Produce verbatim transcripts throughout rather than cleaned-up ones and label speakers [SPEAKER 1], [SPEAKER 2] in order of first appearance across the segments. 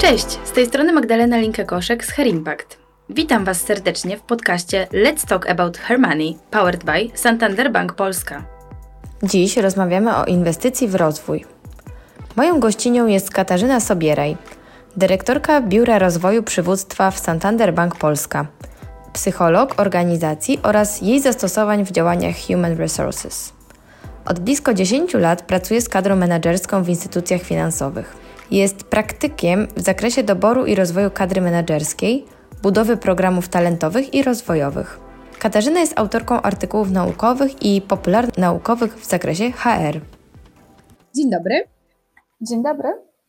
[SPEAKER 1] Cześć, z tej strony Magdalena Linke-Koszek z Her Impact. Witam Was serdecznie w podcaście Let's Talk About Her Money, powered by Santander Bank Polska.
[SPEAKER 2] Dziś rozmawiamy o inwestycji w rozwój. Moją gościnią jest Katarzyna Sobieraj, dyrektorka Biura Rozwoju Przywództwa w Santander Bank Polska, psycholog organizacji oraz jej zastosowań w działaniach Human Resources. Od blisko dziesięciu lat pracuje z kadrą menedżerską w instytucjach finansowych. Jest praktykiem w zakresie doboru i rozwoju kadry menedżerskiej, budowy programów talentowych i rozwojowych. Katarzyna jest autorką artykułów naukowych i popularnaukowych w zakresie H R.
[SPEAKER 1] Dzień dobry.
[SPEAKER 3] Dzień dobry.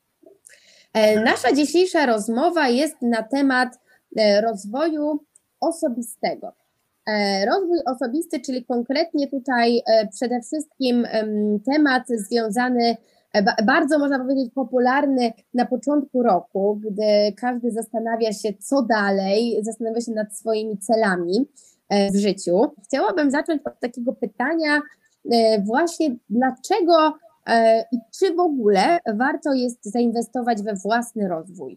[SPEAKER 1] Nasza dzisiejsza rozmowa jest na temat rozwoju osobistego. Rozwój osobisty, czyli konkretnie tutaj przede wszystkim temat związany, bardzo można powiedzieć popularny na początku roku, gdy każdy zastanawia się, co dalej, zastanawia się nad swoimi celami w życiu. Chciałabym zacząć od takiego pytania właśnie, dlaczego i czy w ogóle warto jest zainwestować we własny rozwój?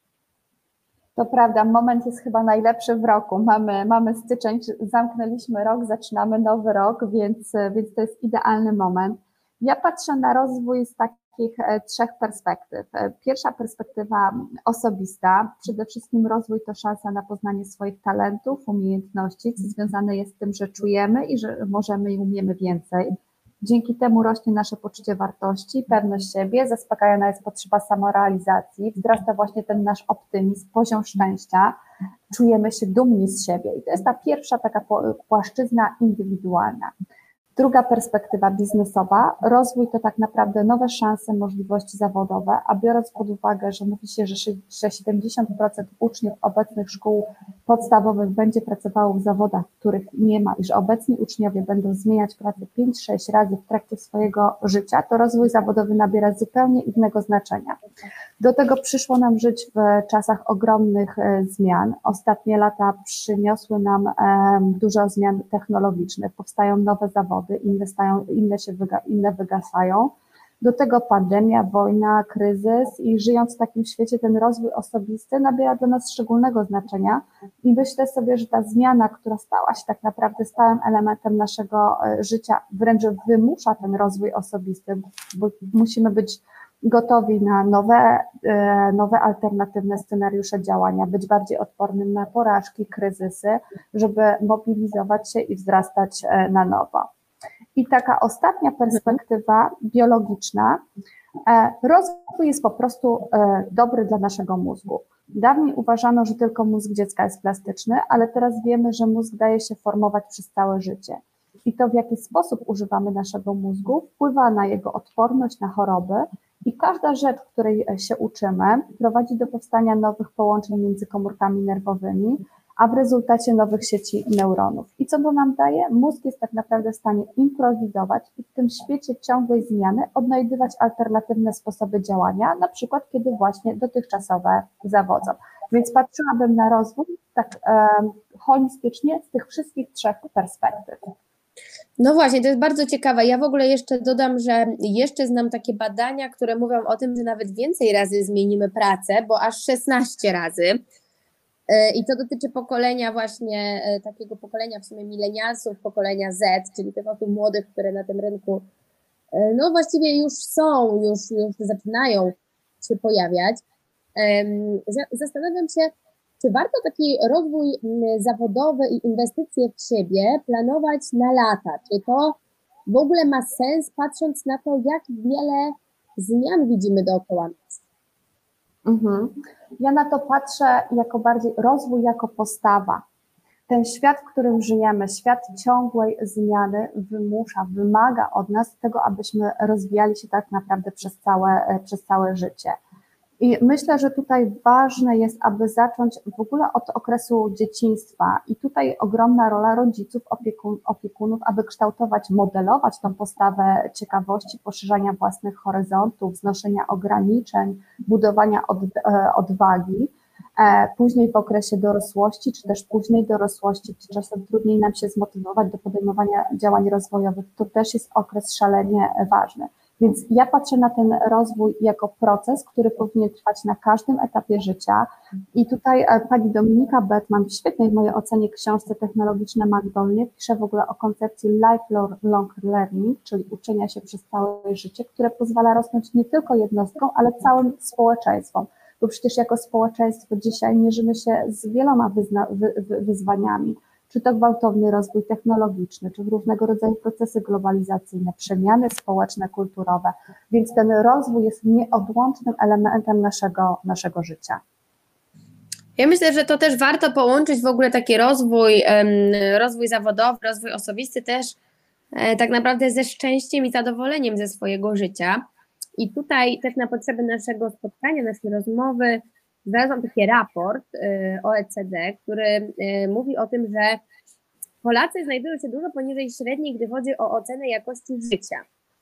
[SPEAKER 3] To prawda, moment jest chyba najlepszy w roku. Mamy, mamy styczeń, zamknęliśmy rok, zaczynamy nowy rok, więc, więc to jest idealny moment. Ja patrzę na rozwój z takich trzech perspektyw. Pierwsza perspektywa osobista, przede wszystkim rozwój to szansa na poznanie swoich talentów, umiejętności, co związane jest z tym, że czujemy i że możemy i umiemy więcej. Dzięki temu rośnie nasze poczucie wartości, pewność siebie, zaspokajana jest potrzeba samorealizacji, wzrasta właśnie ten nasz optymizm, poziom szczęścia, czujemy się dumni z siebie i to jest ta pierwsza taka płaszczyzna indywidualna. Druga perspektywa biznesowa, rozwój to tak naprawdę nowe szanse, możliwości zawodowe, a biorąc pod uwagę, że mówi się, że siedemdziesiąt procent uczniów obecnych szkół podstawowych będzie pracowało w zawodach, których nie ma i że obecni uczniowie będą zmieniać pracę pięć sześć razy w trakcie swojego życia, to rozwój zawodowy nabiera zupełnie innego znaczenia. Do tego przyszło nam żyć w czasach ogromnych zmian. Ostatnie lata przyniosły nam dużo zmian technologicznych, powstają nowe zawody, inne, stają, inne, się wyga, inne wygasają. Do tego pandemia, wojna, kryzys i żyjąc w takim świecie ten rozwój osobisty nabiera dla nas szczególnego znaczenia i myślę sobie, że ta zmiana, która stała się tak naprawdę stałym elementem naszego życia, wręcz wymusza ten rozwój osobisty, bo musimy być gotowi na nowe, nowe alternatywne scenariusze działania, być bardziej odpornym na porażki, kryzysy, żeby mobilizować się i wzrastać na nowo. I taka ostatnia perspektywa biologiczna, rozwój jest po prostu dobry dla naszego mózgu. Dawniej uważano, że tylko mózg dziecka jest plastyczny, ale teraz wiemy, że mózg daje się formować przez całe życie. I to, w jaki sposób używamy naszego mózgu, wpływa na jego odporność na choroby i każda rzecz, której się uczymy, prowadzi do powstania nowych połączeń między komórkami nerwowymi, a w rezultacie nowych sieci neuronów. I co to nam daje? Mózg jest tak naprawdę w stanie improwizować i w tym świecie ciągłej zmiany odnajdywać alternatywne sposoby działania, na przykład kiedy właśnie dotychczasowe zawodzą. Więc patrzyłabym na rozwój tak e, holistycznie z tych wszystkich trzech perspektyw.
[SPEAKER 1] No właśnie, to jest bardzo ciekawe. Ja w ogóle jeszcze dodam, że jeszcze znam takie badania, które mówią o tym, że nawet więcej razy zmienimy pracę, bo aż szesnaście razy. I to dotyczy pokolenia właśnie, takiego pokolenia w sumie milenialsów, pokolenia Z, czyli tych osób młodych, które na tym rynku no właściwie już są, już, już zaczynają się pojawiać. Zastanawiam się, czy warto taki rozwój zawodowy i inwestycje w siebie planować na lata? Czy to w ogóle ma sens, patrząc na to, jak wiele zmian widzimy dookoła nas?
[SPEAKER 3] Mhm. Ja na to patrzę jako bardziej rozwój jako postawa. Ten świat, w którym żyjemy, świat ciągłej zmiany wymusza, wymaga od nas tego, abyśmy rozwijali się tak naprawdę przez całe, przez całe życie. I myślę, że tutaj ważne jest, aby zacząć w ogóle od okresu dzieciństwa i tutaj ogromna rola rodziców, opiekun, opiekunów, aby kształtować, modelować tą postawę ciekawości, poszerzania własnych horyzontów, znoszenia ograniczeń, budowania od, odwagi. Później w okresie dorosłości, czy też późnej dorosłości, czy czasem trudniej nam się zmotywować do podejmowania działań rozwojowych, to też jest okres szalenie ważny. Więc ja patrzę na ten rozwój jako proces, który powinien trwać na każdym etapie życia. I tutaj pani Dominika Bettman w świetnej w mojej ocenie książce Technologiczne Magdolnie pisze w ogóle o koncepcji lifelong learning, czyli uczenia się przez całe życie, które pozwala rosnąć nie tylko jednostkom, ale całym społeczeństwom. Bo przecież jako społeczeństwo dzisiaj mierzymy się z wieloma wyzna, wy, wy, wyzwaniami, czy to gwałtowny rozwój technologiczny, czy różnego rodzaju procesy globalizacyjne, przemiany społeczne, kulturowe, więc ten rozwój jest nieodłącznym elementem naszego, naszego życia.
[SPEAKER 1] Ja myślę, że to też warto połączyć w ogóle taki rozwój, rozwój zawodowy, rozwój osobisty też tak naprawdę ze szczęściem i zadowoleniem ze swojego życia. I tutaj też na potrzeby naszego spotkania, naszej rozmowy znalazłam taki raport O E C D, który mówi o tym, że Polacy znajdują się dużo poniżej średniej, gdy chodzi o ocenę jakości życia.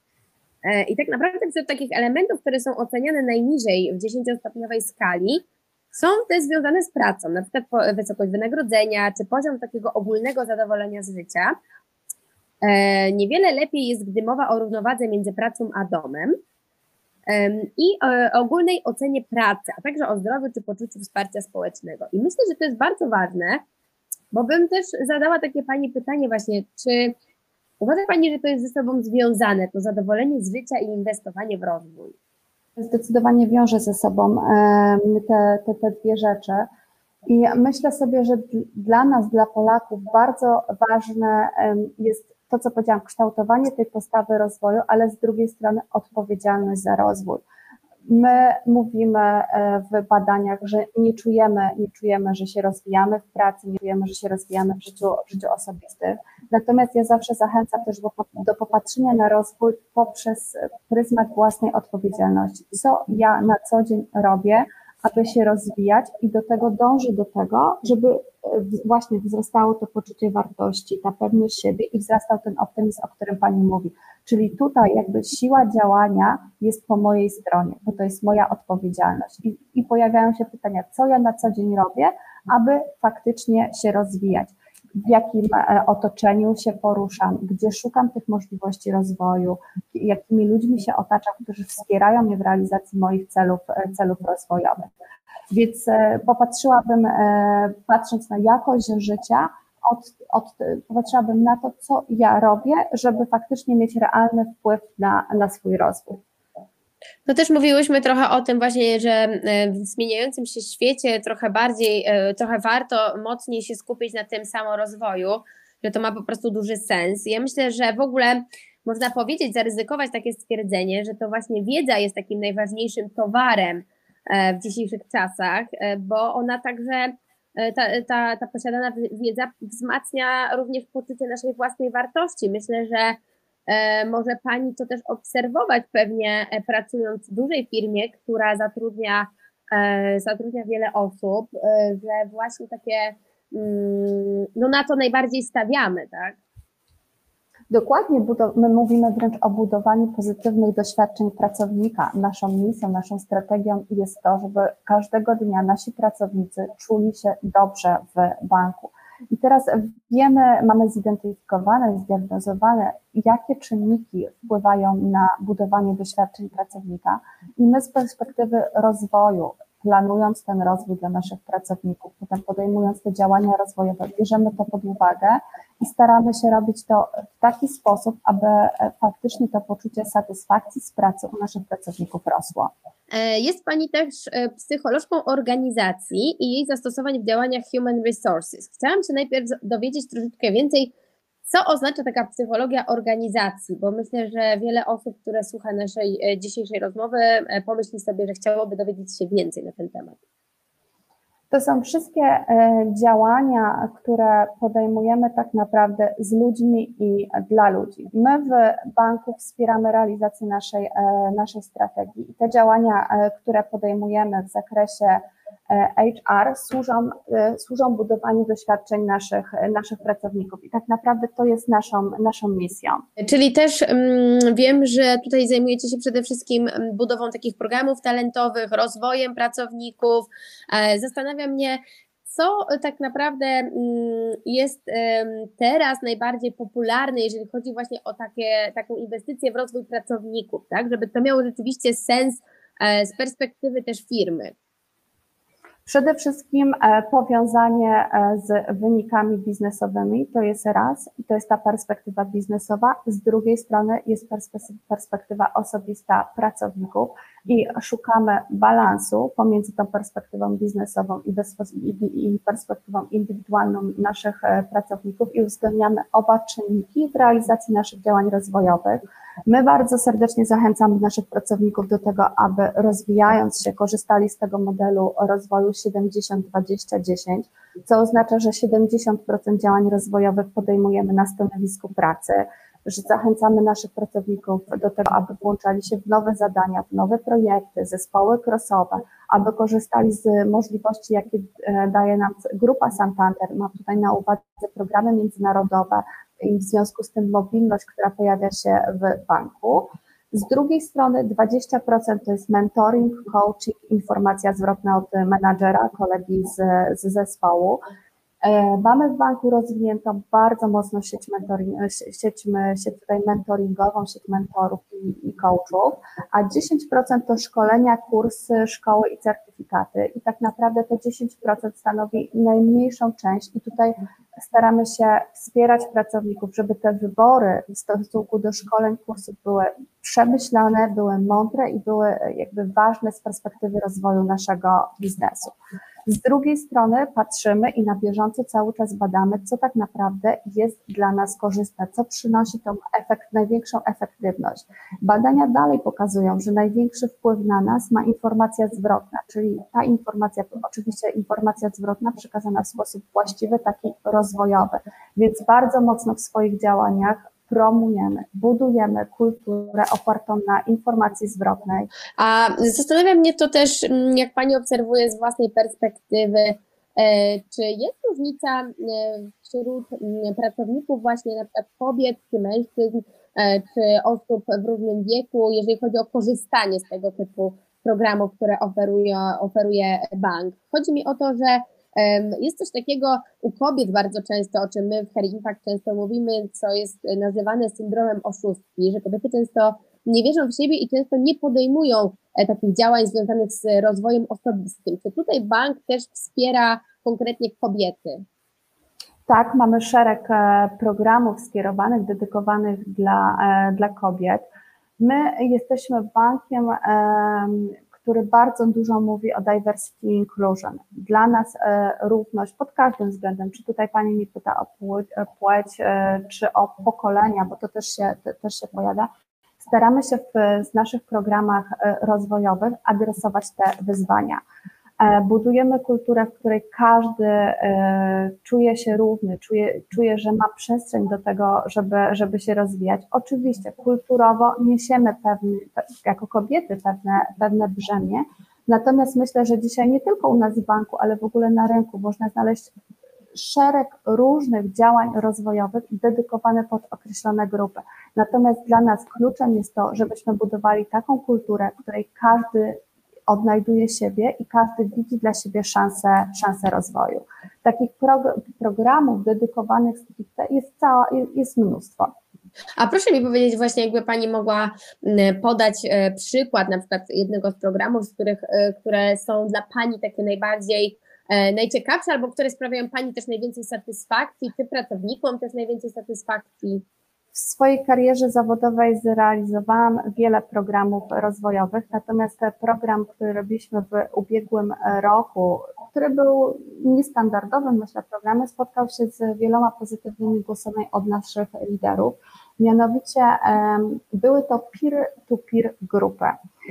[SPEAKER 1] I tak naprawdę wśród takich elementów, które są oceniane najniżej w dziesięciostopniowej skali, są te związane z pracą, na przykład wysokość wynagrodzenia, czy poziom takiego ogólnego zadowolenia z życia. Niewiele lepiej jest, gdy mowa o równowadze między pracą a domem i ogólnej ocenie pracy, a także o zdrowiu czy poczuciu wsparcia społecznego. I myślę, że to jest bardzo ważne, bo bym też zadała takie Pani pytanie właśnie, czy uważa Pani, że to jest ze sobą związane, to zadowolenie z życia i inwestowanie w rozwój?
[SPEAKER 3] Zdecydowanie wiąże ze sobą te, te, te dwie rzeczy i myślę sobie, że dla nas, dla Polaków bardzo ważne jest to, co powiedziałam, kształtowanie tej postawy rozwoju, ale z drugiej strony odpowiedzialność za rozwój. My mówimy w badaniach, że nie czujemy, nie czujemy, że się rozwijamy w pracy, nie czujemy, że się rozwijamy w życiu, w życiu osobistym. Natomiast ja zawsze zachęcam też do, do popatrzenia na rozwój poprzez pryzmat własnej odpowiedzialności. Co ja na co dzień robię, aby się rozwijać i do tego dążę do tego, żeby właśnie wzrastało to poczucie wartości, ta pewność siebie i wzrastał ten optymizm, o którym Pani mówi. Czyli tutaj jakby siła działania jest po mojej stronie, bo to jest moja odpowiedzialność. I, i pojawiają się pytania, co ja na co dzień robię, aby faktycznie się rozwijać. W jakim otoczeniu się poruszam, gdzie szukam tych możliwości rozwoju, jakimi ludźmi się otaczam, którzy wspierają mnie w realizacji moich celów, celów rozwojowych. Więc popatrzyłabym, patrząc na jakość życia, od, od, popatrzyłabym na to, co ja robię, żeby faktycznie mieć realny wpływ na, na swój rozwój.
[SPEAKER 1] No też mówiłyśmy trochę o tym właśnie, że w zmieniającym się świecie trochę bardziej, trochę warto mocniej się skupić na tym samorozwoju, że to ma po prostu duży sens. Ja myślę, że w ogóle można powiedzieć, zaryzykować takie stwierdzenie, że to właśnie wiedza jest takim najważniejszym towarem w dzisiejszych czasach, bo ona także, ta, ta, ta posiadana wiedza wzmacnia również poczucie naszej własnej wartości. Myślę, że może Pani to też obserwować pewnie pracując w dużej firmie, która zatrudnia, zatrudnia wiele osób, że właśnie takie, no na to najbardziej stawiamy, tak?
[SPEAKER 3] Dokładnie, my mówimy wręcz o budowaniu pozytywnych doświadczeń pracownika. Naszą misją, naszą strategią jest to, żeby każdego dnia nasi pracownicy czuli się dobrze w banku. I teraz wiemy, mamy zidentyfikowane, zdiagnozowane, jakie czynniki wpływają na budowanie doświadczeń pracownika i my z perspektywy rozwoju, planując ten rozwój dla naszych pracowników, potem podejmując te działania rozwojowe, bierzemy to pod uwagę i staramy się robić to w taki sposób, aby faktycznie to poczucie satysfakcji z pracy u naszych pracowników rosło.
[SPEAKER 1] Jest Pani też psycholożką organizacji i jej zastosowań w działaniach Human Resources. Chciałam się najpierw dowiedzieć troszeczkę więcej, co oznacza taka psychologia organizacji, bo myślę, że wiele osób, które słucha naszej dzisiejszej rozmowy, pomyśli sobie, że chciałoby dowiedzieć się więcej na ten temat.
[SPEAKER 3] To są wszystkie działania, które podejmujemy tak naprawdę z ludźmi i dla ludzi. My w banku wspieramy realizację naszej, naszej strategii i te działania, które podejmujemy w zakresie H R służą, służą budowaniu doświadczeń naszych, naszych pracowników i tak naprawdę to jest naszą, naszą misją.
[SPEAKER 1] Czyli też um, wiem, że tutaj zajmujecie się przede wszystkim budową takich programów talentowych, rozwojem pracowników. Zastanawia mnie, co tak naprawdę mm, jest em, teraz najbardziej popularne, jeżeli chodzi właśnie o takie, taką inwestycję w rozwój pracowników, tak? Żeby to miało rzeczywiście sens e, z perspektywy też firmy.
[SPEAKER 3] Przede wszystkim e, powiązanie e, z wynikami biznesowymi, to jest raz i to jest ta perspektywa biznesowa, z drugiej strony jest perspe- perspektywa osobista pracowników i szukamy balansu pomiędzy tą perspektywą biznesową i, bez- i, i perspektywą indywidualną naszych e, pracowników i uwzględniamy oba czynniki w realizacji naszych działań rozwojowych. My bardzo serdecznie zachęcamy naszych pracowników do tego, aby rozwijając się, korzystali z tego modelu rozwoju siedemdziesiąt dwadzieścia dziesięć, co oznacza, że siedemdziesiąt procent działań rozwojowych podejmujemy na stanowisku pracy, że zachęcamy naszych pracowników do tego, aby włączali się w nowe zadania, w nowe projekty, zespoły crossowe, aby korzystali z możliwości, jakie daje nam Grupa Santander. Mam tutaj na uwadze programy międzynarodowe i w związku z tym mobilność, która pojawia się w banku. Z drugiej strony dwadzieścia procent to jest mentoring, coaching, informacja zwrotna od menadżera, kolegi z, z zespołu. Mamy w banku rozwiniętą bardzo mocno sieć, mentoring, sieć, sieć tutaj mentoringową, sieć mentorów i, i coachów, a dziesięć procent to szkolenia, kursy, szkoły i certyfikaty i tak naprawdę te dziesięć procent stanowi najmniejszą część i tutaj staramy się wspierać pracowników, żeby te wybory w stosunku do szkoleń, kursów były przemyślane, były mądre i były jakby ważne z perspektywy rozwoju naszego biznesu. Z drugiej strony patrzymy i na bieżąco cały czas badamy, co tak naprawdę jest dla nas korzystne, co przynosi tą efekt, największą efektywność. Badania dalej pokazują, że największy wpływ na nas ma informacja zwrotna, czyli ta informacja, oczywiście informacja zwrotna przekazana w sposób właściwy, taki rozwojowy, więc bardzo mocno w swoich działaniach promujemy, budujemy kulturę opartą na informacji zwrotnej.
[SPEAKER 1] A zastanawia mnie to też, jak Pani obserwuje z własnej perspektywy, czy jest różnica wśród pracowników właśnie na przykład kobiet, czy mężczyzn, czy osób w różnym wieku, jeżeli chodzi o korzystanie z tego typu programów, które oferuje, oferuje bank. Chodzi mi o to, że jest coś takiego u kobiet bardzo często, o czym my w Her Impact często mówimy, co jest nazywane syndromem oszustki, że kobiety często nie wierzą w siebie i często nie podejmują takich działań związanych z rozwojem osobistym. Czy tutaj bank też wspiera konkretnie kobiety?
[SPEAKER 3] Tak, mamy szereg programów skierowanych, dedykowanych dla, dla kobiet. My jesteśmy bankiem, który bardzo dużo mówi o diversity i inclusion. Dla nas równość pod każdym względem, czy tutaj Pani mi pyta o płeć, płeć czy o pokolenia, bo to też się, też się pojawia. Staramy się w, w naszych programach rozwojowych adresować te wyzwania. Budujemy kulturę, w której każdy czuje się równy, czuje, czuje, że ma przestrzeń do tego, żeby, żeby się rozwijać. Oczywiście kulturowo niesiemy pewne, jako kobiety pewne, pewne brzemię, natomiast myślę, że dzisiaj nie tylko u nas w banku, ale w ogóle na rynku można znaleźć szereg różnych działań rozwojowych dedykowanych pod określone grupy. Natomiast dla nas kluczem jest to, żebyśmy budowali taką kulturę, w której każdy odnajduje siebie i każdy widzi dla siebie szansę, szansę rozwoju. Takich prog- programów dedykowanych stricte jest, cała, jest mnóstwo.
[SPEAKER 1] A proszę mi powiedzieć właśnie, jakby Pani mogła podać przykład na przykład jednego z programów, z których, które są dla Pani takie najbardziej najciekawsze, albo które sprawiają Pani też najwięcej satysfakcji, czy pracownikom też najwięcej satysfakcji?
[SPEAKER 3] W swojej karierze zawodowej zrealizowałam wiele programów rozwojowych, natomiast program, który robiliśmy w ubiegłym roku, który był niestandardowy, myślę, programem, spotkał się z wieloma pozytywnymi głosami od naszych liderów. Mianowicie były to peer-to-peer grupy.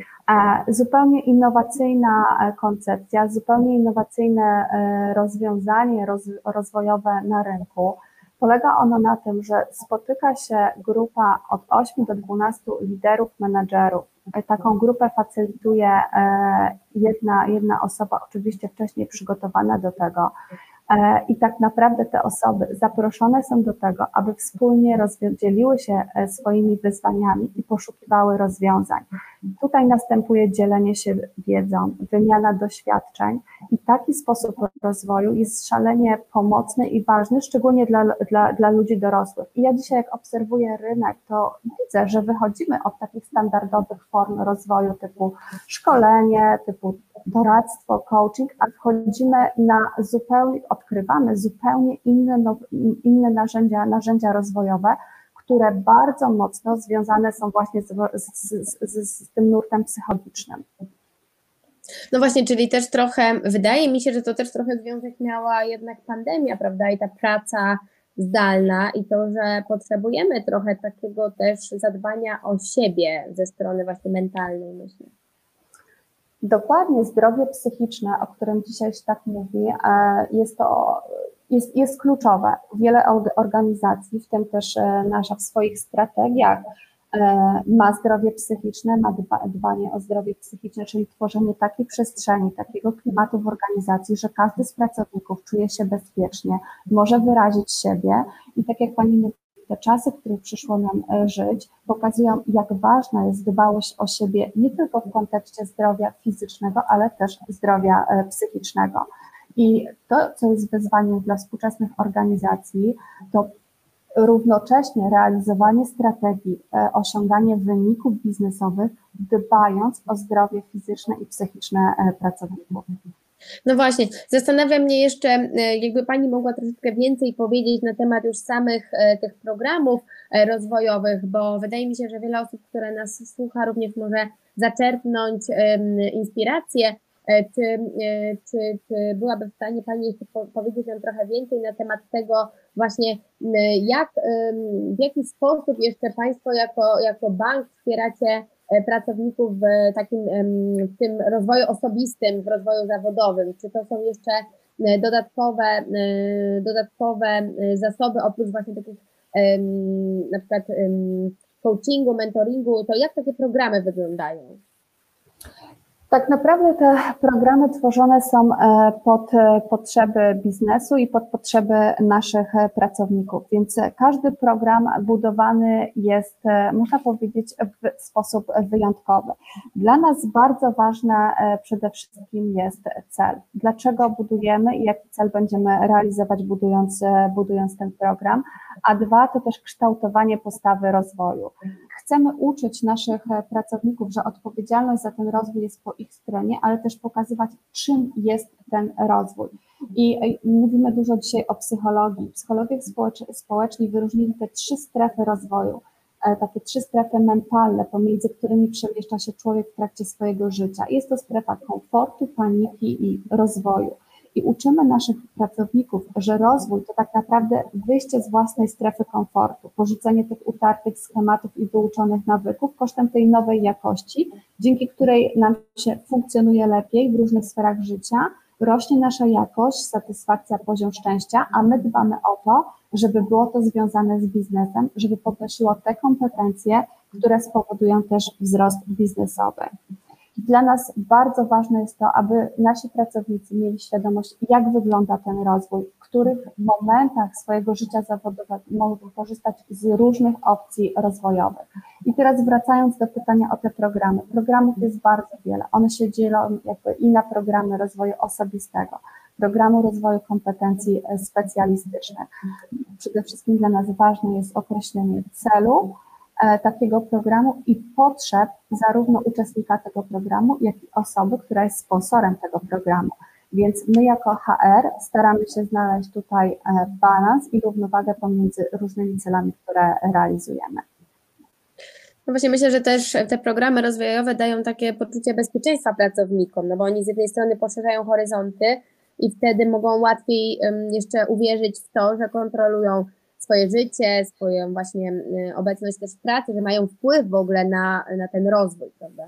[SPEAKER 3] Zupełnie innowacyjna koncepcja, zupełnie innowacyjne rozwiązanie rozwojowe na rynku. Polega ono na tym, że spotyka się grupa od ośmiu do dwunastu liderów, menedżerów. Taką grupę facylituje jedna, jedna osoba, oczywiście wcześniej przygotowana do tego. I tak naprawdę te osoby zaproszone są do tego, aby wspólnie dzieliły się swoimi wyzwaniami i poszukiwały rozwiązań. Tutaj następuje dzielenie się wiedzą, wymiana doświadczeń i taki sposób rozwoju jest szalenie pomocny i ważny, szczególnie dla, dla, dla ludzi dorosłych. I ja dzisiaj jak obserwuję rynek, to widzę, że wychodzimy od takich standardowych form rozwoju typu szkolenie, typu doradztwo, coaching, a wchodzimy na zupełnie, odkrywamy zupełnie inne, now, inne narzędzia, narzędzia rozwojowe, które bardzo mocno związane są właśnie z, z, z, z tym nurtem psychologicznym.
[SPEAKER 1] No właśnie, czyli też trochę, wydaje mi się, że to też trochę związek miała jednak pandemia, prawda, i ta praca zdalna i to, że potrzebujemy trochę takiego też zadbania o siebie ze strony właśnie mentalnej, myślę.
[SPEAKER 3] Dokładnie, zdrowie psychiczne, o którym dzisiaj się tak mówi, jest to jest, jest kluczowe. Wiele organizacji, w tym też nasza w swoich strategiach, ma zdrowie psychiczne, ma dbanie o zdrowie psychiczne, czyli tworzenie takiej przestrzeni, takiego klimatu w organizacji, że każdy z pracowników czuje się bezpiecznie, może wyrazić siebie i tak jak Pani mówi, te czasy, w których przyszło nam żyć, pokazują, jak ważna jest dbałość o siebie nie tylko w kontekście zdrowia fizycznego, ale też zdrowia psychicznego. I to, co jest wyzwaniem dla współczesnych organizacji, to równocześnie realizowanie strategii, osiąganie wyników biznesowych, dbając o zdrowie fizyczne i psychiczne pracowników.
[SPEAKER 1] No właśnie, zastanawia mnie jeszcze, jakby Pani mogła troszeczkę więcej powiedzieć na temat już samych tych programów rozwojowych, bo wydaje mi się, że wiele osób, które nas słucha, również może zaczerpnąć inspirację. Czy, czy, czy byłaby w stanie Pani jeszcze powiedzieć nam trochę więcej na temat tego właśnie, jak, w jaki sposób jeszcze Państwo jako, jako bank wspieracie pracowników w takim w tym rozwoju osobistym, w rozwoju zawodowym? Czy to są jeszcze dodatkowe, dodatkowe zasoby oprócz właśnie takich na przykład coachingu, mentoringu, to jak takie programy wyglądają?
[SPEAKER 3] Tak naprawdę te programy tworzone są pod potrzeby biznesu i pod potrzeby naszych pracowników, więc każdy program budowany jest, można powiedzieć, w sposób wyjątkowy. Dla nas bardzo ważne przede wszystkim jest cel. Dlaczego budujemy i jaki cel będziemy realizować budując, budując ten program, a dwa to też kształtowanie postawy rozwoju. Chcemy uczyć naszych pracowników, że odpowiedzialność za ten rozwój jest po ich stronie, ale też pokazywać, czym jest ten rozwój. I mówimy dużo dzisiaj o psychologii. Psychologowie społeczni wyróżnili te trzy strefy rozwoju, takie trzy strefy mentalne, pomiędzy którymi przemieszcza się człowiek w trakcie swojego życia. Jest to strefa komfortu, paniki i rozwoju. I uczymy naszych pracowników, że rozwój to tak naprawdę wyjście z własnej strefy komfortu, porzucenie tych utartych schematów i wyuczonych nawyków kosztem tej nowej jakości, dzięki której nam się funkcjonuje lepiej w różnych sferach życia, rośnie nasza jakość, satysfakcja, poziom szczęścia, a my dbamy o to, żeby było to związane z biznesem, żeby podnosiło te kompetencje, które spowodują też wzrost biznesowy. Dla nas bardzo ważne jest to, aby nasi pracownicy mieli świadomość, jak wygląda ten rozwój, w których momentach swojego życia zawodowego mogą korzystać z różnych opcji rozwojowych. I teraz wracając do pytania o te programy. Programów jest bardzo wiele. One się dzielą jakby i na programy rozwoju osobistego, programu rozwoju kompetencji specjalistycznych. Przede wszystkim dla nas ważne jest określenie celu takiego programu i potrzeb zarówno uczestnika tego programu, jak i osoby, która jest sponsorem tego programu. Więc my jako H R staramy się znaleźć tutaj balans i równowagę pomiędzy różnymi celami, które realizujemy.
[SPEAKER 1] No właśnie myślę, że też te programy rozwojowe dają takie poczucie bezpieczeństwa pracownikom, no bo oni z jednej strony poszerzają horyzonty i wtedy mogą łatwiej jeszcze uwierzyć w to, że kontrolują swoje życie, swoją właśnie obecność też w pracy, że mają wpływ w ogóle na, na ten rozwój, prawda?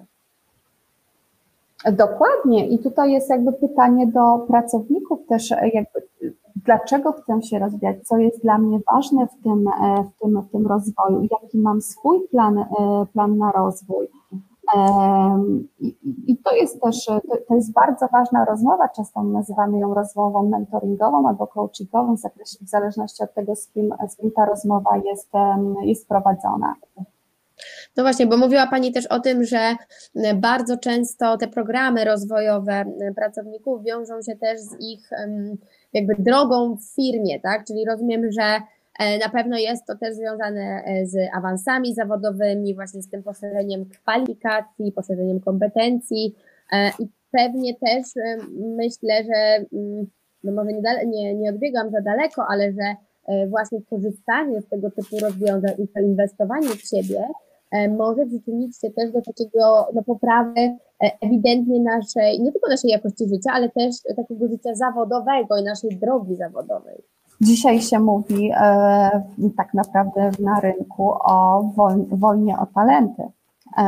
[SPEAKER 3] Dokładnie i tutaj jest jakby pytanie do pracowników też, jakby dlaczego chcę się rozwijać, co jest dla mnie ważne w tym, w tym, w tym rozwoju, jaki mam swój plan, plan na rozwój. I, i to jest też, to, to jest bardzo ważna rozmowa, często nazywamy ją rozmową mentoringową albo coachingową, w, zakresie, w zależności od tego, z kim, z kim ta rozmowa jest, jest prowadzona.
[SPEAKER 1] No właśnie, bo mówiła Pani też o tym, że bardzo często te programy rozwojowe pracowników wiążą się też z ich jakby drogą w firmie, tak? Czyli rozumiem, że na pewno jest to też związane z awansami zawodowymi, właśnie z tym poszerzeniem kwalifikacji, poszerzeniem kompetencji i pewnie też myślę, że no może nie, dale, nie, nie odbiegam za daleko, ale że właśnie korzystanie z tego typu rozwiązań i to inwestowanie w siebie może przyczynić się też do takiego do poprawy ewidentnie naszej, nie tylko naszej jakości życia, ale też takiego życia zawodowego i naszej drogi zawodowej.
[SPEAKER 3] Dzisiaj się mówi e, tak naprawdę na rynku o woj, wojnie o talenty e,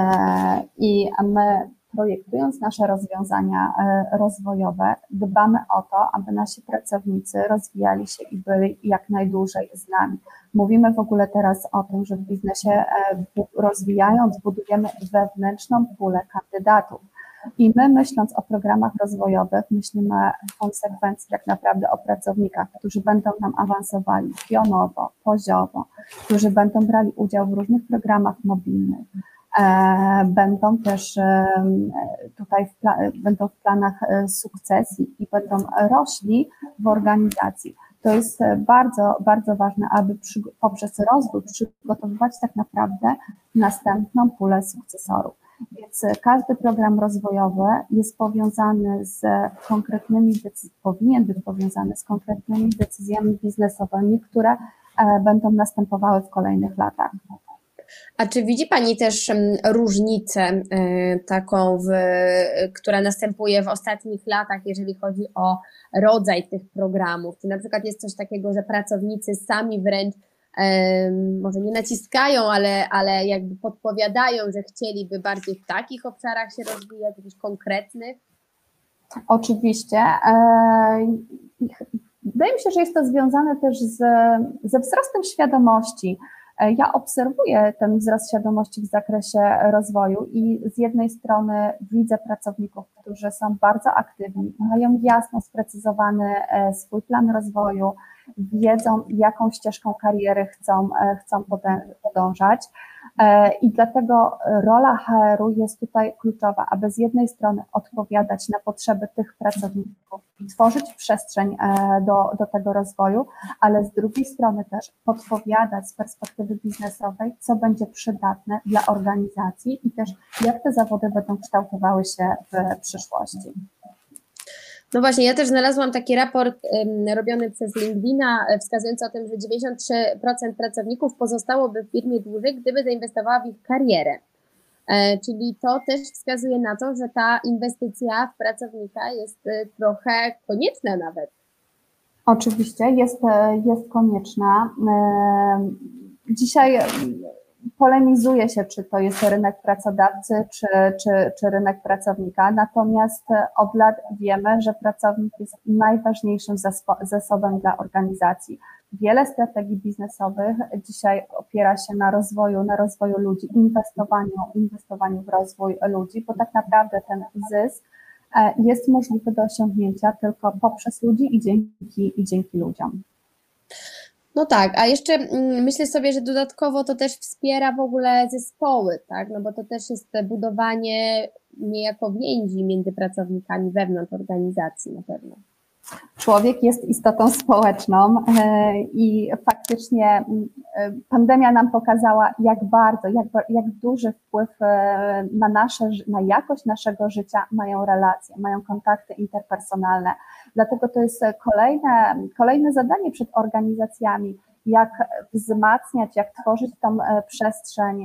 [SPEAKER 3] i my, projektując nasze rozwiązania e, rozwojowe, dbamy o to, aby nasi pracownicy rozwijali się i byli jak najdłużej z nami. Mówimy w ogóle teraz o tym, że w biznesie e, rozwijając, budujemy wewnętrzną pulę kandydatów. I my, myśląc o programach rozwojowych, myślimy w konsekwencji tak naprawdę o pracownikach, którzy będą nam awansowali pionowo, poziomo, którzy będą brali udział w różnych programach mobilnych, e, będą też e, tutaj w pla- będą w planach sukcesji i będą rośli w organizacji. To jest bardzo, bardzo ważne, aby przy, poprzez rozwój przygotowywać tak naprawdę następną pulę sukcesorów. Więc każdy program rozwojowy jest powiązany z konkretnymi decyzjami, powinien być powiązany z konkretnymi decyzjami biznesowymi, które będą następowały w kolejnych latach.
[SPEAKER 1] A czy widzi Pani też różnicę taką, w, która następuje w ostatnich latach, jeżeli chodzi o rodzaj tych programów? Czy na przykład jest coś takiego, że pracownicy sami wręcz może nie naciskają, ale, ale jakby podpowiadają, że chcieliby bardziej w takich obszarach się rozwijać, jakichś konkretnych?
[SPEAKER 3] Oczywiście. Wydaje mi się, że jest to związane też z, ze wzrostem świadomości. Ja obserwuję ten wzrost świadomości w zakresie rozwoju i z jednej strony widzę pracowników, którzy są bardzo aktywni, mają jasno sprecyzowany swój plan rozwoju, wiedzą, jaką ścieżką kariery chcą, chcą podążać i dlatego rola H R u jest tutaj kluczowa, aby z jednej strony odpowiadać na potrzeby tych pracowników i tworzyć przestrzeń do, do tego rozwoju, ale z drugiej strony też podpowiadać z perspektywy biznesowej, co będzie przydatne dla organizacji i też jak te zawody będą kształtowały się w przyszłości.
[SPEAKER 1] No właśnie, ja też znalazłam taki raport um, robiony przez LinkedIna, wskazujący o tym, że dziewięćdziesiąt trzy procent pracowników pozostałoby w firmie dłużej, gdyby zainwestowała w ich karierę. E, czyli to też wskazuje na to, że ta inwestycja w pracownika jest e, trochę konieczna nawet.
[SPEAKER 3] Oczywiście jest, jest konieczna. E, dzisiaj polemizuje się, czy to jest rynek pracodawcy, czy, czy, czy rynek pracownika, natomiast od lat wiemy, że pracownik jest najważniejszym zasobem dla organizacji. Wiele strategii biznesowych dzisiaj opiera się na rozwoju, na rozwoju ludzi, inwestowaniu, inwestowaniu w rozwój ludzi, bo tak naprawdę ten zysk jest możliwy do osiągnięcia tylko poprzez ludzi i dzięki, i dzięki ludziom.
[SPEAKER 1] No tak, a jeszcze myślę sobie, że dodatkowo to też wspiera w ogóle zespoły, tak? No bo to też jest budowanie niejako więzi między pracownikami wewnątrz organizacji na pewno.
[SPEAKER 3] Człowiek jest istotą społeczną i faktycznie pandemia nam pokazała, jak bardzo, jak, jak duży wpływ na nasze, na jakość naszego życia mają relacje, mają kontakty interpersonalne. Dlatego to jest kolejne, kolejne zadanie przed organizacjami, jak wzmacniać, jak tworzyć tą przestrzeń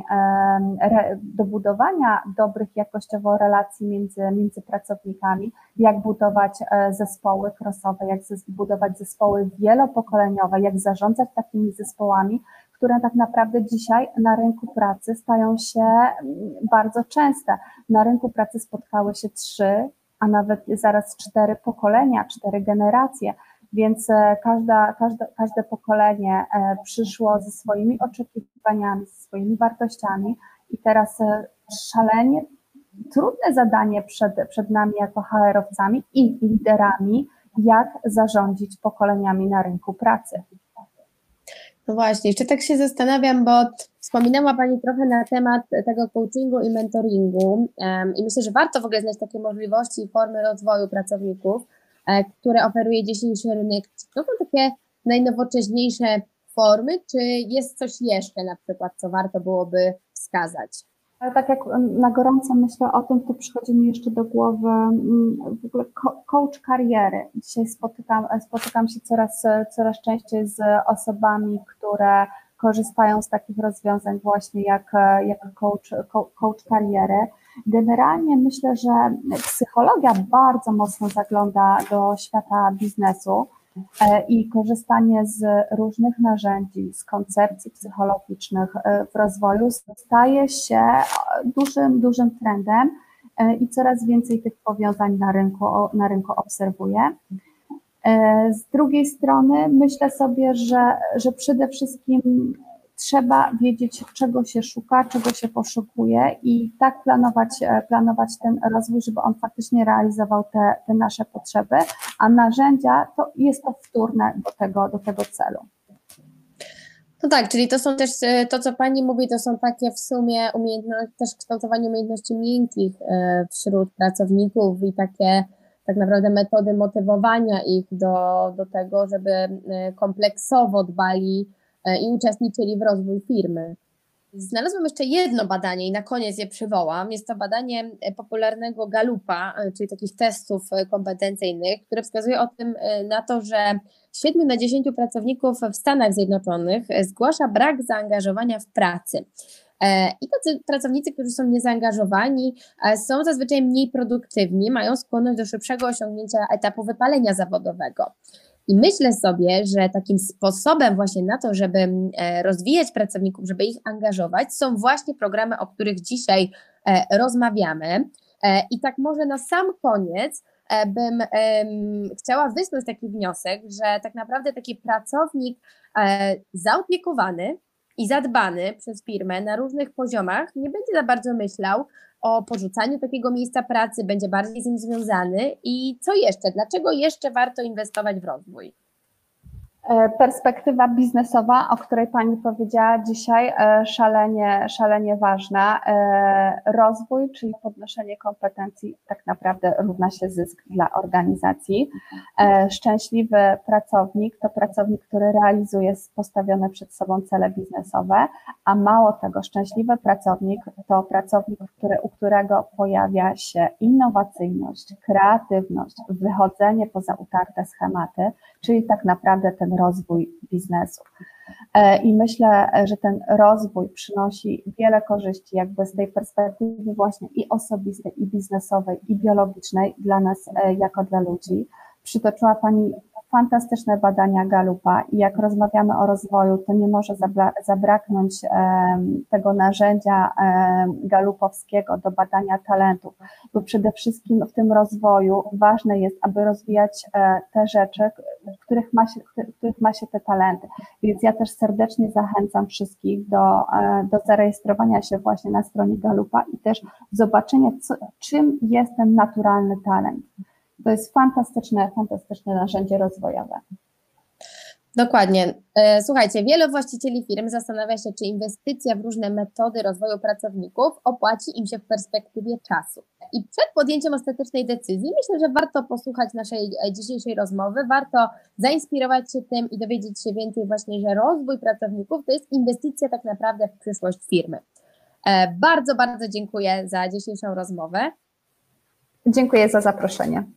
[SPEAKER 3] do budowania dobrych jakościowo relacji między, między pracownikami, jak budować zespoły crossowe, jak budować zespoły wielopokoleniowe, jak zarządzać takimi zespołami, które tak naprawdę dzisiaj na rynku pracy stają się bardzo częste. Na rynku pracy spotkały się trzy, a nawet zaraz cztery pokolenia, cztery generacje. Więc każda, każde, każde pokolenie przyszło ze swoimi oczekiwaniami, ze swoimi wartościami i teraz szalenie trudne zadanie przed, przed nami jako H R owcami i liderami, jak zarządzić pokoleniami na rynku pracy.
[SPEAKER 1] No właśnie, jeszcze tak się zastanawiam, bo wspominała Pani trochę na temat tego coachingu i mentoringu em, i myślę, że warto w ogóle znać takie możliwości i formy rozwoju pracowników, e, które oferuje dzisiejszy rynek. Czy to są takie najnowocześniejsze formy, czy jest coś jeszcze na przykład, co warto byłoby wskazać?
[SPEAKER 3] Ale tak jak na gorąco myślę o tym, to przychodzi mi jeszcze do głowy mm, w ogóle ko- coach kariery. Dzisiaj spotykam, spotykam się coraz, coraz częściej z osobami, które korzystają z takich rozwiązań właśnie jak, jak coach, co- coach kariery. Generalnie myślę, że psychologia bardzo mocno zagląda do świata biznesu. E, I korzystanie z różnych narzędzi, z koncepcji psychologicznych e, w rozwoju staje się dużym, dużym trendem e, i coraz więcej tych powiązań na rynku, na rynku obserwuję. E, Z drugiej strony myślę sobie, że, że przede wszystkim trzeba wiedzieć, czego się szuka, czego się poszukuje i tak planować, e, planować ten rozwój, żeby on faktycznie realizował te, te nasze potrzeby, a narzędzia to jest to wtórne do tego, do tego celu.
[SPEAKER 1] No tak, czyli to są też, e, to co Pani mówi, to są takie w sumie umiejętności, też kształtowanie umiejętności miękkich e, wśród pracowników i takie tak naprawdę metody motywowania ich do, do tego, żeby e, kompleksowo dbali e, i uczestniczyli w rozwoju firmy. Znalazłam jeszcze jedno badanie i na koniec je przywołam. Jest to badanie e, popularnego Gallupa, e, czyli takich testów e, kompetencyjnych, które wskazuje o tym e, na to, że siedmiu na dziesięciu pracowników w Stanach Zjednoczonych e, zgłasza brak zaangażowania w pracy. E, I tacy pracownicy, którzy są niezaangażowani, e, są zazwyczaj mniej produktywni, mają skłonność do szybszego osiągnięcia etapu wypalenia zawodowego. I myślę sobie, że takim sposobem właśnie na to, żeby e, rozwijać pracowników, żeby ich angażować, są właśnie programy, o których dzisiaj e, rozmawiamy. E, I tak może na sam koniec e, bym em, chciała wysnuć taki wniosek, że tak naprawdę taki pracownik e, zaopiekowany i zadbany przez firmę na różnych poziomach nie będzie za bardzo myślał o porzucaniu takiego miejsca pracy, będzie bardziej z nim związany. I co jeszcze? Dlaczego jeszcze warto inwestować w rozwój?
[SPEAKER 3] Perspektywa biznesowa, o której Pani powiedziała dzisiaj, szalenie, szalenie ważna. Rozwój, czyli podnoszenie kompetencji, tak naprawdę równa się zysk dla organizacji. Szczęśliwy pracownik to pracownik, który realizuje postawione przed sobą cele biznesowe, a mało tego, szczęśliwy pracownik to pracownik, który, u którego pojawia się innowacyjność, kreatywność, wychodzenie poza utarte schematy, czyli tak naprawdę ten rozwój biznesu. I myślę, że ten rozwój przynosi wiele korzyści jakby z tej perspektywy właśnie i osobistej, i biznesowej, i biologicznej dla nas jako dla ludzi. Przytoczyła Pani fantastyczne badania Gallupa i jak rozmawiamy o rozwoju, to nie może zabra- zabraknąć um, tego narzędzia um, gallupowskiego do badania talentów, bo przede wszystkim w tym rozwoju ważne jest, aby rozwijać e, te rzeczy, w których ma się, w których ma się te talenty. Więc ja też serdecznie zachęcam wszystkich do, e, do zarejestrowania się właśnie na stronie Gallupa i też zobaczenia, co, czym jest ten naturalny talent. To jest fantastyczne, fantastyczne narzędzie rozwojowe.
[SPEAKER 1] Dokładnie. Słuchajcie, wielu właścicieli firm zastanawia się, czy inwestycja w różne metody rozwoju pracowników opłaci im się w perspektywie czasu. I przed podjęciem ostatecznej decyzji myślę, że warto posłuchać naszej dzisiejszej rozmowy, warto zainspirować się tym i dowiedzieć się więcej właśnie, że rozwój pracowników to jest inwestycja tak naprawdę w przyszłość firmy. Bardzo, bardzo dziękuję za dzisiejszą rozmowę.
[SPEAKER 3] Dziękuję za zaproszenie.